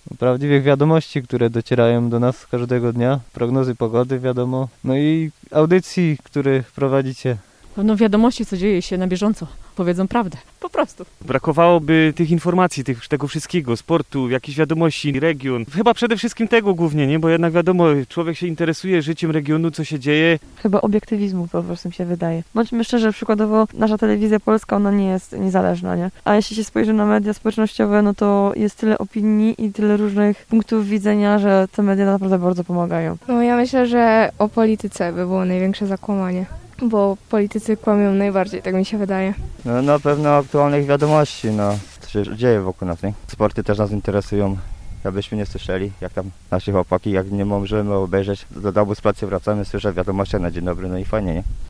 prawdziwych wiadomości, które docierają do nas każdego dnia, prognozy pogody wiadomo, no i audycji, które prowadzicie. No wiadomości, co dzieje się na bieżąco, powiedzą prawdę, po prostu. Brakowałoby tych informacji, tego wszystkiego, sportu, jakichś wiadomości, region. Chyba przede wszystkim tego głównie, nie? Bo jednak wiadomo, człowiek się interesuje życiem regionu, co się dzieje. Chyba obiektywizmu po prostu mi się wydaje. Bądźmy szczerzy, przykładowo nasza telewizja polska, ona nie jest niezależna, nie? A jeśli się spojrzy na media społecznościowe, no to jest tyle opinii i tyle różnych punktów widzenia, że te media naprawdę bardzo pomagają. No ja myślę, że o polityce by było największe zakłamanie. Bo politycy kłamią najbardziej, tak mi się wydaje. No na pewno aktualnych wiadomości, no co się dzieje wokół nas, nie? Sporty też nas interesują, abyśmy nie słyszeli, jak tam nasi chłopaki, jak nie możemy obejrzeć, do domu z pracy wracamy, słyszę wiadomości na dzień dobry, no i fajnie, nie?